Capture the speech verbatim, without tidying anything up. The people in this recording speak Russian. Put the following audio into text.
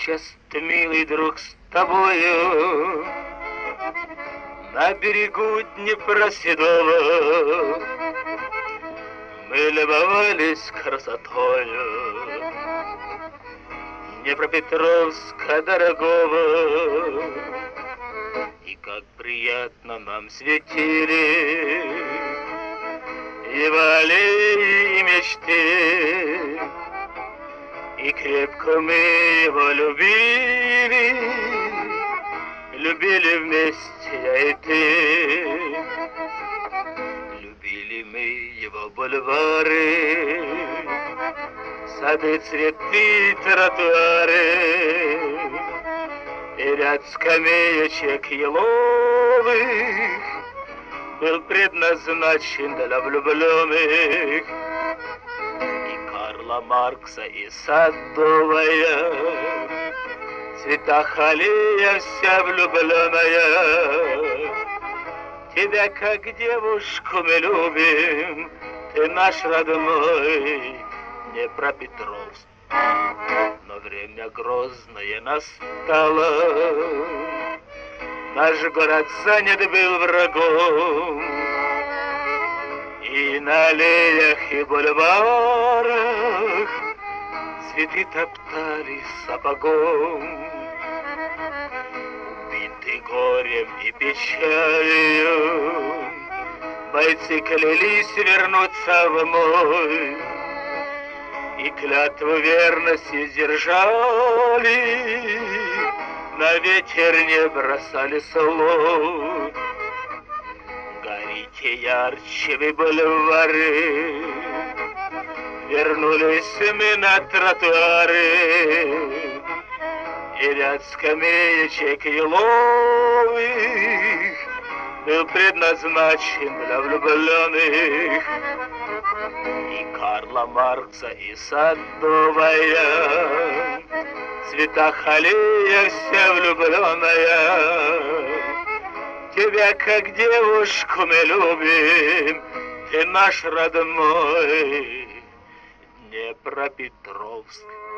часто, милый друг, с тобою на берегу Днепра седого мы любовались красотою Днепропетровска дорогого. И как приятно нам светили его аллеи и мечты, и крепко мы его любили, любили вместе я и ты. Любили мы его бульвары, сады, цветы, тротуары, и ряд скамеечек еловых был предназначен для влюбленных. И Карла Маркса, и Садовая, в цветах аллея вся влюбленная. Тебя, как девушку, мы любим, ты наш родной Днепропетровск. Но время грозное настало, наш город занят был врагом, и на аллеях и бульварах цветы топтали сапогом. Убиты горем и печалью, бойцы клялись вернуться в мой, и клятву верности сдержали, на ветер не бросали слов. Горите ярче вы бульвары, вернулись мы на тротуары, и ряд скамеечек еловых был предназначен для влюбленных. И Карла Маркса, и Садовая, в цветах аллея вся влюбленная. Тебя, как девушку, мы любим, ты наш родной Днепропетровск.